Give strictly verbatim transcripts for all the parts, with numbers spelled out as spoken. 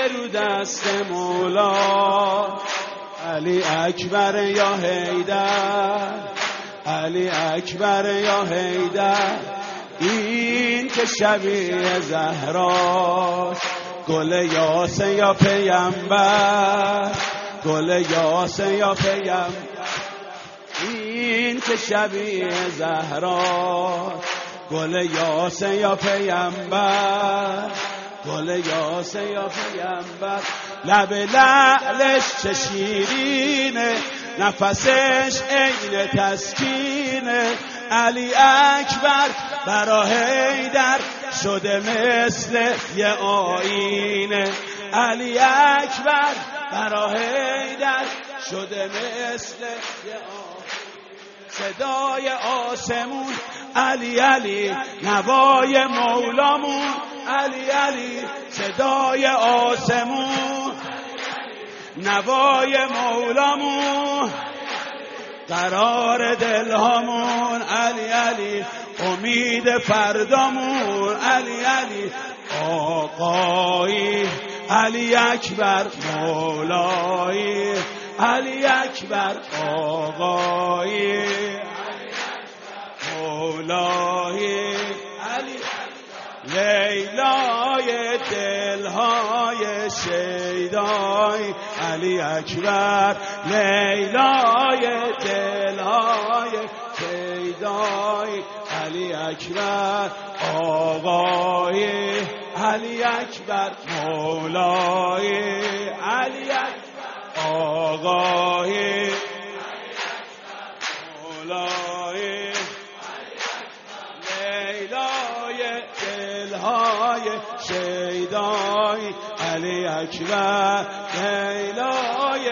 رو دست مولا، علی اکبر یا حیدر، علی اکبر یا حیدر. این که شبیه زهراست، گل یاسه یا پیامبر، گل یاسه یا پیامبر. این که شبیه زهراست، گل یاسه یا پیامبر، گل یاسه یا پیامبر. لب لعلش چه شیرینه، نفسش عین تسکینه. علی اکبر برا حیدر شده مثل یه آینه. علی اکبر برا حیدر شده مثل یه آینه. صدای آسمون علی علی، نوای مولامون علی علی. صدای آسمون نوای مولامون، قرار دلهامون علی علی، امید فردامون علی علی. آقایی علی اکبر مولایی، علی اکبر آقایی مولایی. علی لیلای دلهای شیدای، علی اکبر لیلای دلهای شیدای. علی اکبر آقای، علی اکبر مولای، علی اکبر آقای مولای. لیلای دلهای شیدای، علی اکبر لیلای.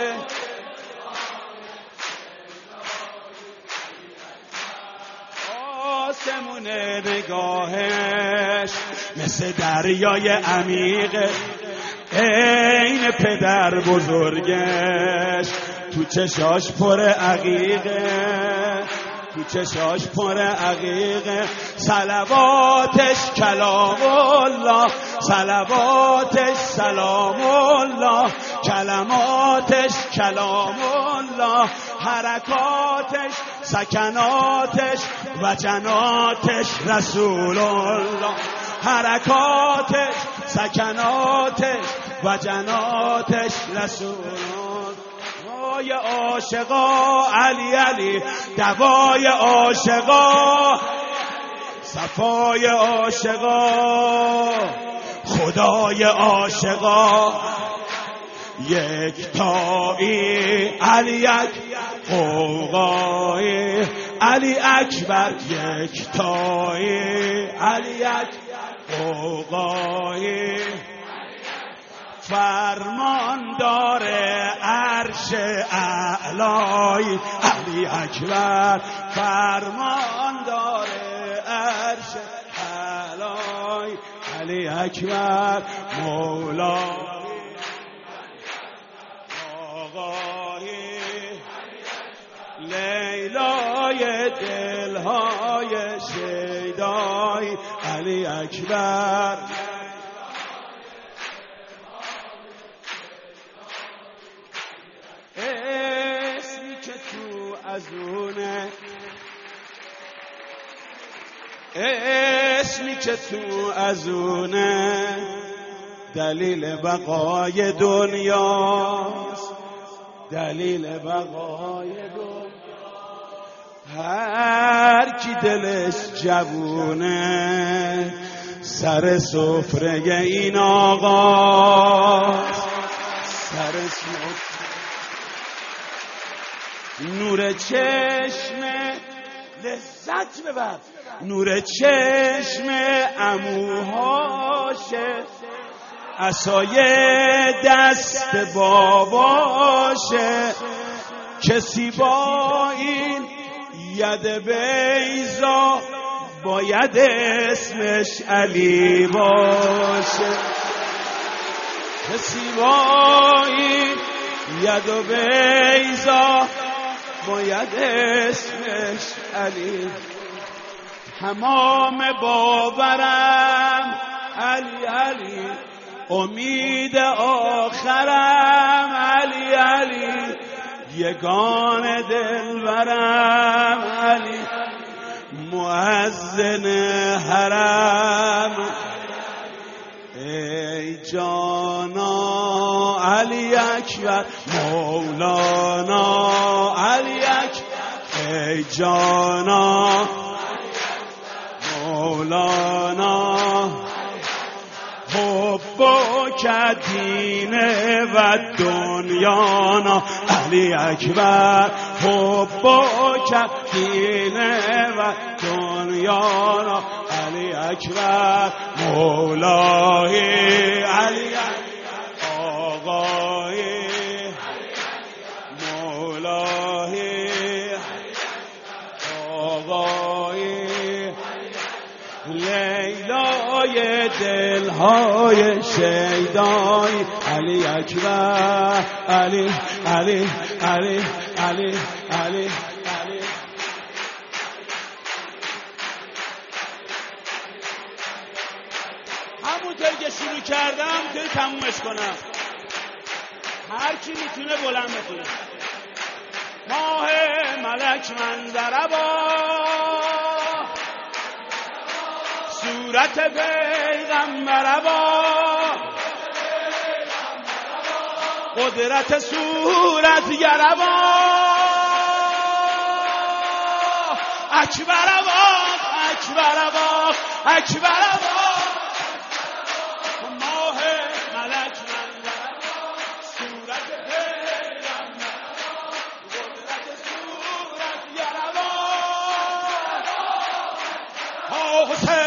آسمون نگاهش مثل دریای عمیقه، عین پدر بزرگش تو چشاش پر عقیقه، تو چشاش پر عقیقه. صلواتش کلام الله، صلواتش سلام الله، کلماتش کلام الله. حرکاتش سکناتش وجناتش رسول الله، حرکاتش سکناتش وجناتش رسول الله. دوای عاشقا علی علی، دوای عاشقا، صفای عاشقا، خدای عاشقا. یک تایی علی اکبر قوقایی، علی اکبر یک تایی علی اکبر قوقایی. فرمان داره عرش اعلای، علی اکبر فرمان داره عرش اعلای. علی اکبر مولای آقای، لیلای دلهای شیدای. علی اکبر اسمی که تو ازونه، اسمی که تو ازونه دلیل بقای دنیاست، دلیل بقای دنیا. هر کی دلش جوونه سر سفره این آقاست، سر سفره. نور چشم لذت ببر، نور چشم عموهاشه، عصای دست باباشه. کسی با این ید بیضا باید اسمش علی باشه. کسی با این ید بیضا باید اسمش علی. تمام باورم علی علی، امید آخرم علی علی یگان دلبرم علی مؤذن حرم ای جانا علی اکبر مولانا علی اکبر ای جانا مولانا حبک دین و دنیانا علی اکبر حبک دین و دنیانا علی اکبر مولای علی آقای مولای آقای لیلای دلهای شیدای علی اکبر علی علی علی علی علی علی همونطور که شروع کردم که تمومش کنم. هر کی میتونه بلند بخونه. ماه ملک منظره با صورت پیغمبر با قدرت صورت گربا اکبر با اکبر با اکبر با ماه ملک منظر صورت پیغمبر قدرت صورت گربا حسین